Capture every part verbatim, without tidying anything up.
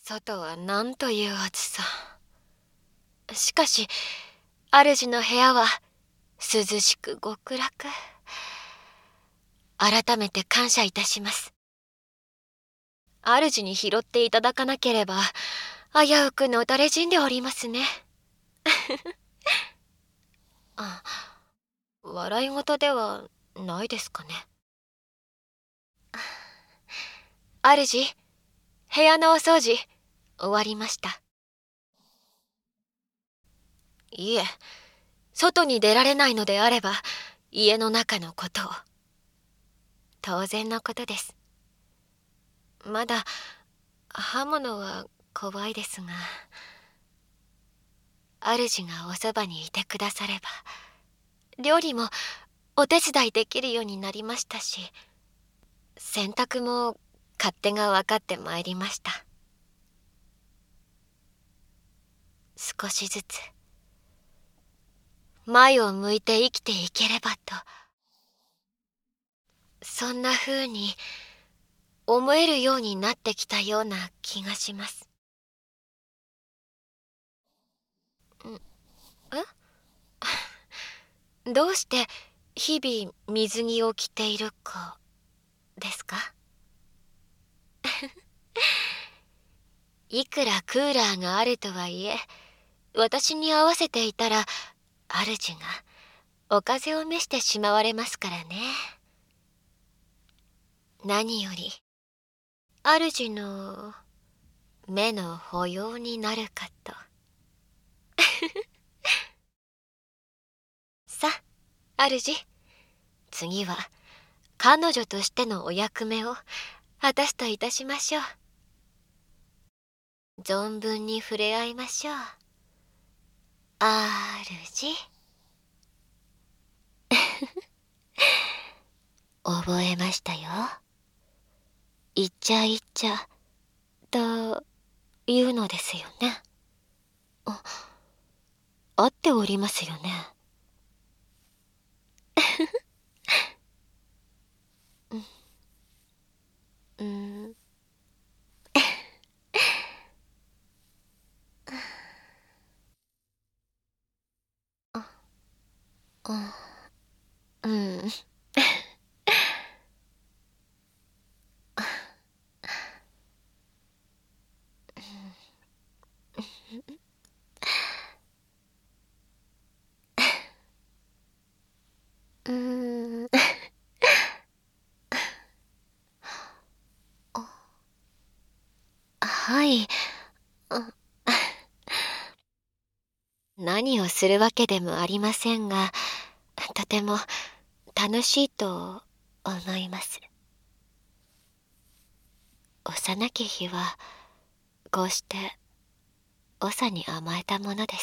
外はなんという暑さ。しかし主の部屋は涼しく極楽。改めて感謝いたします。主に拾っていただかなければ危うくのたれ死んでおりますね。あ、笑い事ではないですかね。主、部屋のお掃除終わりました。いえ、外に出られないのであれば家の中のことを。当然のことです。まだ刃物は怖いですが、主がおそばにいてくだされば料理もお手伝いできるようになりましたし、洗濯も勝手が分かってまいりました。少しずつ前を向いて生きていければと、そんな風に思えるようになってきたような気がします。んえどうして日々水着を着ているかですか？いくらクーラーがあるとはいえ、私に合わせていたら主がお風邪を召してしまわれますからね。何より主の目の保養になるかと。さあ主、次は彼女としてのお役目を果たすといたしましょう。存分に触れ合いましょう。主。覚えましたよ。いっちゃいっちゃというのですよね。あ、合っておりますよね。うん、うん、うん。うん。はい。何をするわけでもありませんが、とても楽しいと思います。幼き日はこうして長に甘えたものです。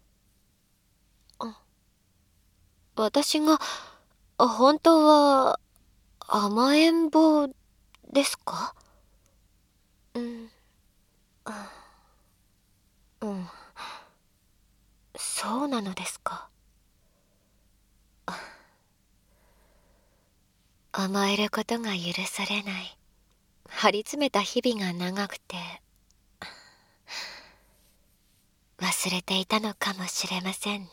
私が本当は甘えん坊ですか？うん、うん、そうなのですか。甘えることが許されない、張り詰めた日々が長くて、忘れていたのかもしれませんね。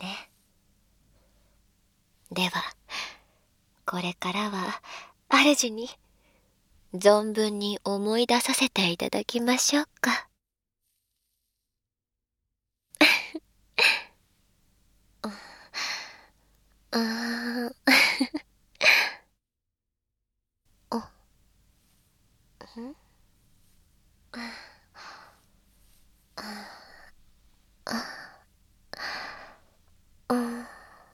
では、これからは主に存分に思い出させていただきましょうか。あーあ、んあ、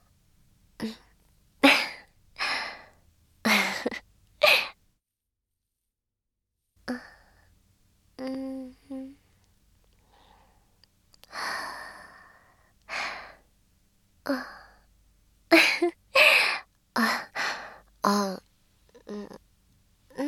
うん、あ、あ、うん、うん、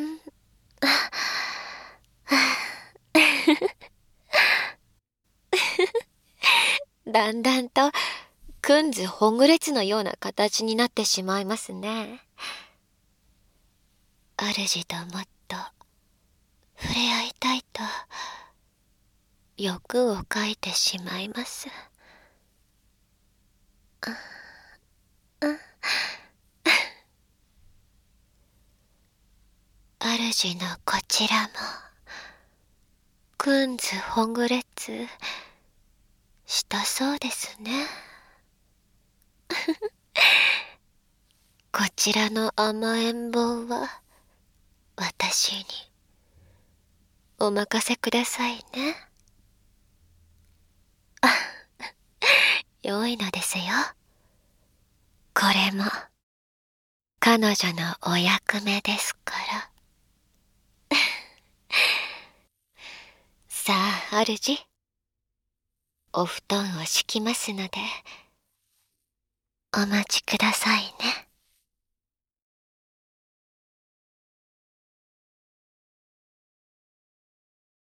だんだんとくんずほぐれつのような形になってしまいますね。主ともっと触れ合いたいと欲をかいてしまいます。主のこちらもくんずほぐれつしたそうですね。こちらの甘えん坊は私にお任せくださいね。良いのですよ。これも彼女のお役目ですから。さあ、主、お布団を敷きますので、お待ちくださいね。